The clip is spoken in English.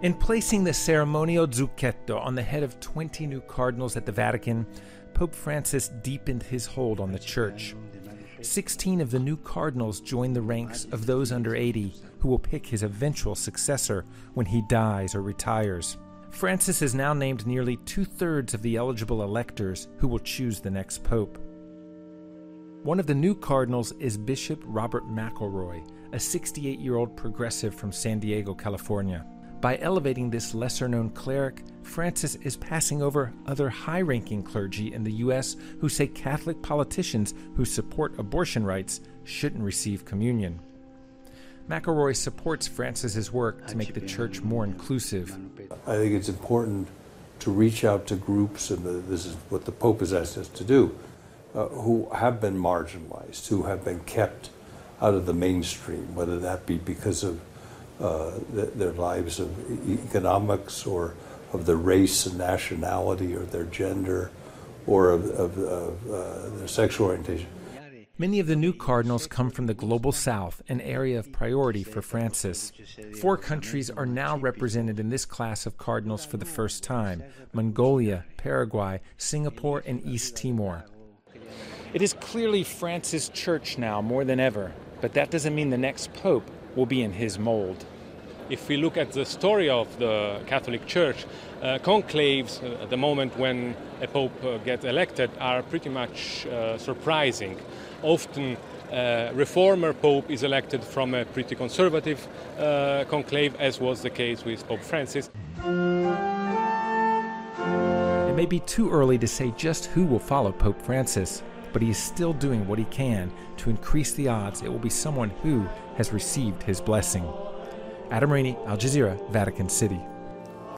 In placing the ceremonial zucchetto on the head of 20 new cardinals at the Vatican, Pope Francis deepened his hold on the Church. 16 of the new cardinals joined the ranks of those under 80 who will pick his eventual successor when he dies or retires. Francis has now named nearly 2/3 of the eligible electors who will choose the next pope. One of the new cardinals is Bishop Robert McElroy, a 68-year-old progressive from San Diego, California. By elevating this lesser-known cleric, Francis is passing over other high-ranking clergy in the U.S. who say Catholic politicians who support abortion rights shouldn't receive communion. McElroy supports Francis's work to make the Church more inclusive. I think it's important to reach out to groups, and this is what the Pope has asked us to do, who have been marginalized, who have been kept out of the mainstream, whether that be because of their lives of economics or of their race and nationality or their gender or of their sexual orientation. Many of the new cardinals come from the Global South, an area of priority for Francis. 4 countries are now represented in this class of cardinals for the first time: Mongolia, Paraguay, Singapore, and East Timor. It is clearly Francis' church now more than ever, but that doesn't mean the next pope will be in his mold. If we look at the story of the Catholic Church, conclaves at the moment when a pope gets elected are pretty much surprising. Often reformer pope is elected from a pretty conservative conclave, as was the case with Pope Francis. It may be too early to say just who will follow Pope Francis, but he is still doing what he can to increase the odds it will be someone who has received his blessing. Adam Rainey, Al Jazeera, Vatican City.